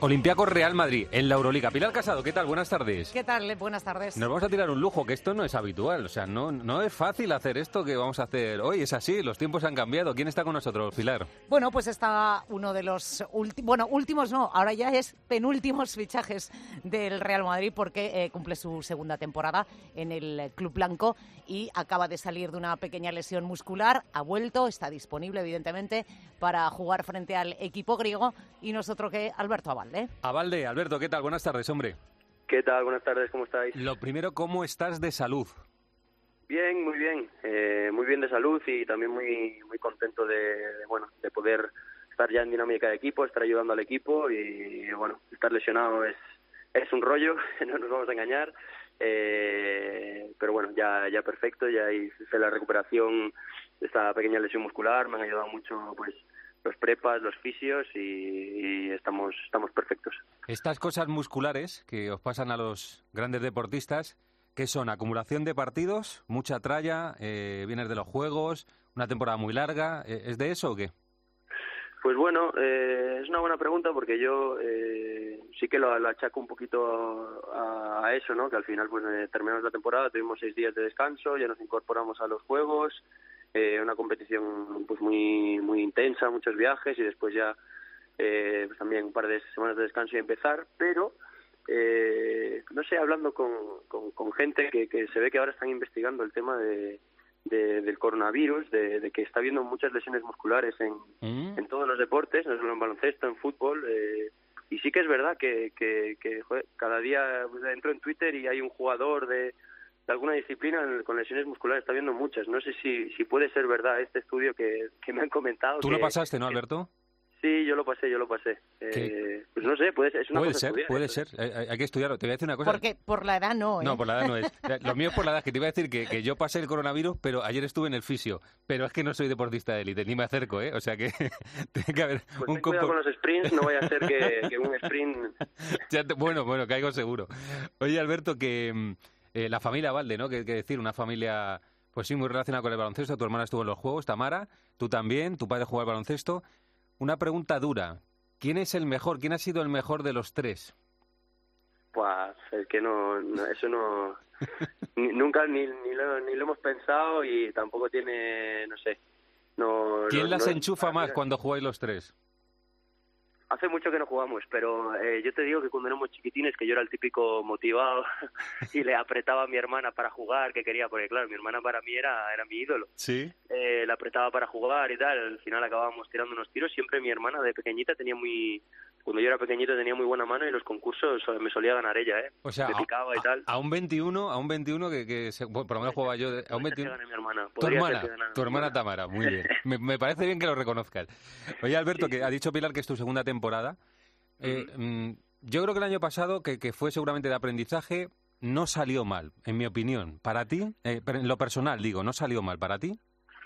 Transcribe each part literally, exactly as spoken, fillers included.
Olympiacos Real Madrid en la Euroliga. Pilar Casado, ¿qué tal? Buenas tardes. ¿Qué tal? Buenas tardes. Nos vamos a tirar un lujo, que esto no es habitual. O sea, no, no es fácil hacer esto que vamos a hacer hoy. Es así, los tiempos han cambiado. ¿Quién está con nosotros, Pilar? Bueno, pues está uno de los últimos, bueno, últimos no, ahora ya es penúltimos fichajes del Real Madrid porque eh, cumple su segunda temporada en el Club Blanco y acaba de salir de una pequeña lesión muscular. Ha vuelto, está disponible, evidentemente, para jugar frente al equipo griego y nosotros que Alberto Abalde. Abalde, Alberto, ¿qué tal? Buenas tardes, hombre. ¿Qué tal? Buenas tardes, ¿cómo estáis? Lo primero, ¿cómo estás de salud? Bien, muy bien, eh, muy bien de salud y también muy muy contento de, de, bueno, de poder estar ya en dinámica de equipo, estar ayudando al equipo y, bueno, estar lesionado es es un rollo, no nos vamos a engañar, eh, pero bueno, ya ya perfecto, ya hice la recuperación de esta pequeña lesión muscular, me han ayudado mucho, pues, los prepas, los fisios y, y estamos estamos perfectos. Estas cosas musculares que os pasan a los grandes deportistas, ¿qué son? ¿Acumulación de partidos? ¿Mucha tralla? Eh, ¿Vienes de los juegos? ¿Una temporada muy larga? ¿Es de eso o qué? Pues bueno, eh, es una buena pregunta porque yo eh, sí que lo, lo achaco un poquito a, a eso, ¿no? Que al final pues eh, terminamos la temporada, tuvimos seis días de descanso, ya nos incorporamos a los juegos. Eh, una competición pues muy muy intensa, muchos viajes y después ya eh, pues también un par de semanas de descanso y empezar, pero eh, no sé, hablando con, con, con gente que, que se ve que ahora están investigando el tema de, de del coronavirus, de, de que está habiendo muchas lesiones musculares en, mm. en todos los deportes, no solo en baloncesto, en fútbol, eh, y sí que es verdad que, que, que joder, cada día pues, entro en Twitter y hay un jugador de de alguna disciplina con lesiones musculares, está viendo muchas. No sé si si puede ser verdad este estudio que, que me han comentado. ¿Tú que, lo pasaste, no, Alberto? Sí, yo lo pasé, yo lo pasé. Eh, pues no sé, puede ser. Es una puede cosa ser, estudiar, puede eso. ser. Hay, hay que estudiarlo. Te voy a decir una cosa. Porque por la edad no, ¿eh? No, por la edad no es. Lo mío es por la edad, que te iba a decir que, que yo pasé el coronavirus, pero ayer estuve en el fisio. Pero es que no soy deportista de élite, ni me acerco, ¿eh? O sea que tiene que haber pues un ten cuidado compo... con los sprints, no vaya a ser que, que un sprint... ya te... Bueno, bueno, caigo seguro. Oye, Alberto, que... Eh, la familia Abalde, ¿no? Que, que decir, una familia, pues sí, muy relacionada con el baloncesto. Tu hermana estuvo en los Juegos, Tamara, tú también, tu padre jugó al baloncesto. Una pregunta dura. ¿Quién es el mejor? ¿Quién ha sido el mejor de los tres? Pues es que no, no eso no... ni, nunca ni, ni, lo, ni lo hemos pensado y tampoco tiene, no sé... No, ¿Quién no, las no, enchufa no, más mira, cuando jugáis los tres? Hace mucho que no jugamos, pero eh, yo te digo que cuando éramos chiquitines, que yo era el típico motivado y le apretaba a mi hermana para jugar, que quería, porque claro, mi hermana para mí era, era mi ídolo. Sí. Eh, la apretaba para jugar y tal, al final acabábamos tirando unos tiros. Siempre mi hermana de pequeñita tenía muy... Cuando yo era pequeñito tenía muy buena mano y los concursos me solía ganar ella, ¿eh? O sea, me picaba a, y tal. A un veintiuno, a un veintiuno que, que se, bueno, por lo menos jugaba yo, de, a un veintiuno... Mi hermana. Tu hermana, tu hermana Tamara, muy bien. Me, me parece bien que lo reconozcas. Oye, Alberto, sí, que ha dicho Pilar que es tu segunda temporada. Eh, mm, yo creo que el año pasado, que, que fue seguramente de aprendizaje, no salió mal, en mi opinión. ¿Para ti? Eh, en lo personal, digo, ¿no salió mal para ti?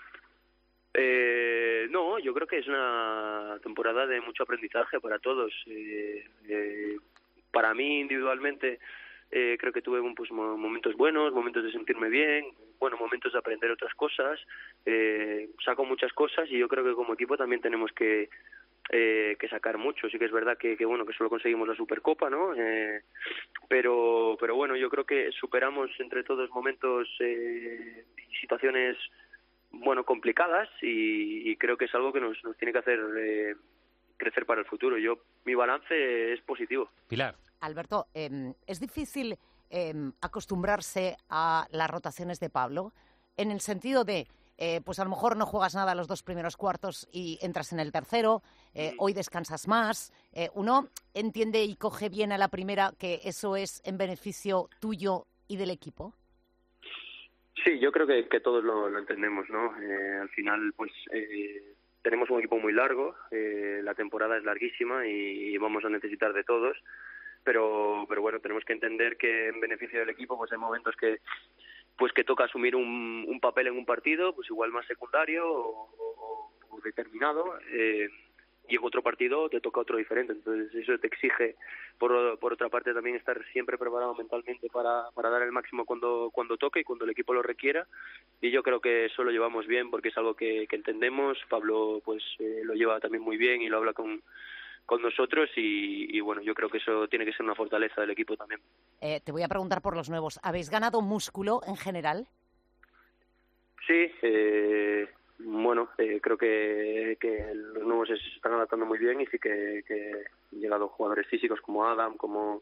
Eh, no, yo creo que es una temporada de mucho aprendizaje para todos. Eh, eh, para mí, individualmente, eh, creo que tuve pues, momentos buenos, momentos de sentirme bien, bueno, momentos de aprender otras cosas. Eh, saco muchas cosas y yo creo que como equipo también tenemos que... Eh, que sacar mucho. Sí que es verdad que, que bueno que solo conseguimos la Supercopa, ¿no? Eh, pero pero bueno, yo creo que superamos entre todos momentos eh, y situaciones bueno complicadas y, y creo que es algo que nos, nos tiene que hacer eh, crecer para el futuro. Yo mi balance es positivo. Pilar. Alberto, eh, es difícil eh, acostumbrarse a las rotaciones de Pablo en el sentido de Eh, pues a lo mejor no juegas nada los dos primeros cuartos y entras en el tercero, eh, hoy descansas más, eh, uno entiende y coge bien a la primera que eso es en beneficio tuyo y del equipo. Sí, yo creo que, que todos lo, lo entendemos, ¿no? Eh, al final, pues eh, tenemos un equipo muy largo, eh, la temporada es larguísima y, y vamos a necesitar de todos, pero pero bueno, tenemos que entender que en beneficio del equipo pues hay momentos que pues que toca asumir un, un papel en un partido, pues igual más secundario o, o, o determinado, eh, y en otro partido te toca otro diferente. Entonces eso te exige, por, por otra parte, también estar siempre preparado mentalmente para, para dar el máximo cuando cuando toque y cuando el equipo lo requiera. Y yo creo que eso lo llevamos bien porque es algo que, que entendemos. Pablo pues eh, lo lleva también muy bien y lo habla con con nosotros y, y bueno, yo creo que eso tiene que ser una fortaleza del equipo también. Eh, te voy a preguntar por los nuevos. ¿Habéis ganado músculo en general? Sí, eh, bueno, eh, creo que, que los nuevos se están adaptando muy bien y sí que, que han llegado jugadores físicos como Adam, como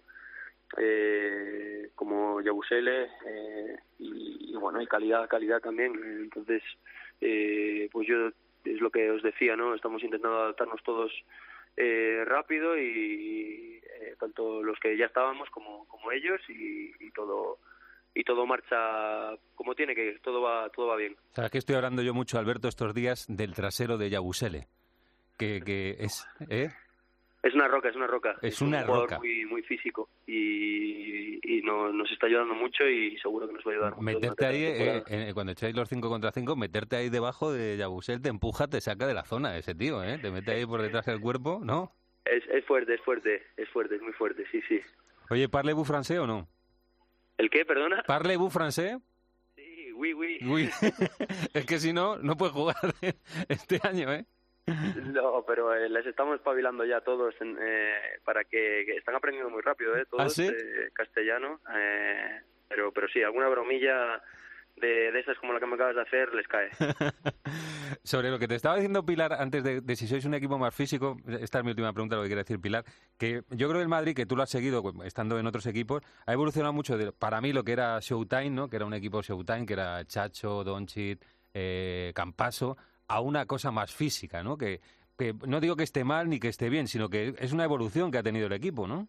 eh, como Yabusele eh, y, y bueno, y calidad, calidad también. Entonces, eh, pues yo es lo que os decía, ¿no? Estamos intentando adaptarnos todos eh, rápido y eh, tanto los que ya estábamos como como ellos y, y todo y todo marcha como tiene que ir, todo va todo va bien. Sabes que estoy hablando yo mucho, Alberto, estos días del trasero de Yabusele, que, que es... ¿eh? Es una roca, es una roca. Es, es una un jugador roca. muy, muy físico y, y no, nos está ayudando mucho y seguro que nos va a ayudar mucho. Meterte ahí, eh, eh, cuando echáis los cinco contra cinco, meterte ahí debajo de Yabusele, te empuja, te saca de la zona ese tío, ¿eh? Te mete ahí por detrás del cuerpo, ¿no? Es, es fuerte, es fuerte, es fuerte, es muy fuerte, sí, sí. Oye, ¿parlez-vous francés o no? ¿El qué, perdona? ¿Parlez-vous francés? Sí, oui, oui. Uy, es que si no, no puedes jugar este año, ¿eh? No, pero eh, les estamos espabilando ya todos en, eh, para que, que están aprendiendo muy rápido, ¿eh? Todos ¿Ah, sí? eh, castellano, eh, pero pero sí, alguna bromilla de, de esas como la que me acabas de hacer les cae. Sobre lo que te estaba diciendo Pilar antes de, de si sois un equipo más físico, esta es mi última pregunta, lo que quiere decir Pilar, que yo creo que el Madrid, que tú lo has seguido estando en otros equipos, ha evolucionado mucho de, para mí, lo que era Showtime, ¿no? Que era un equipo Showtime, que era Chacho, Doncic, eh, Campasso, a una cosa más física, ¿no? Que, que no digo que esté mal ni que esté bien, sino que es una evolución que ha tenido el equipo, ¿no?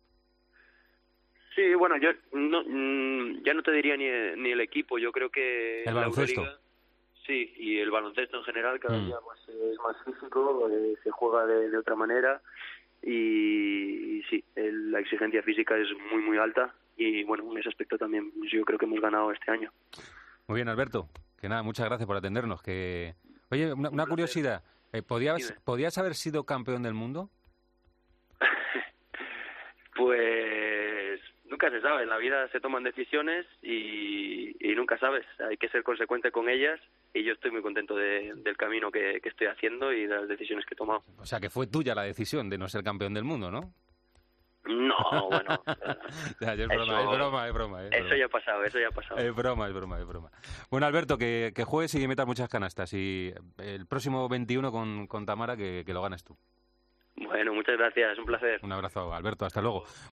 Sí, bueno, yo no, mm, ya no te diría ni, ni el equipo, yo creo que El la baloncesto. Euroliga, sí, y el baloncesto en general cada Mm. día pues, es más físico, eh, se juega de, de otra manera y, y sí, el- la exigencia física es muy muy alta y bueno, en ese aspecto también pues, yo creo que hemos ganado este año. Muy bien, Alberto. Que nada, muchas gracias por atendernos. Que Oye, una, una curiosidad. Eh, ¿podías, Dime. ¿Podías haber sido campeón del mundo? Pues nunca se sabe, en la vida se toman decisiones y, y nunca sabes, hay que ser consecuente con ellas y yo estoy muy contento de- del camino que, que estoy haciendo y de las decisiones que he tomado. O sea, que fue tuya la decisión de no ser campeón del mundo, ¿no? No, bueno, Ya, ya es Eso- broma, es broma, es broma. Es eso broma. ya ha pasado, eso ya ha pasado. Es broma, es broma, es broma. Bueno, Alberto, que, que juegues y metas muchas canastas. Y el próximo veintiuno con, con Tamara, que, que lo ganes tú. Bueno, muchas gracias, un placer. Un abrazo, Alberto, hasta luego.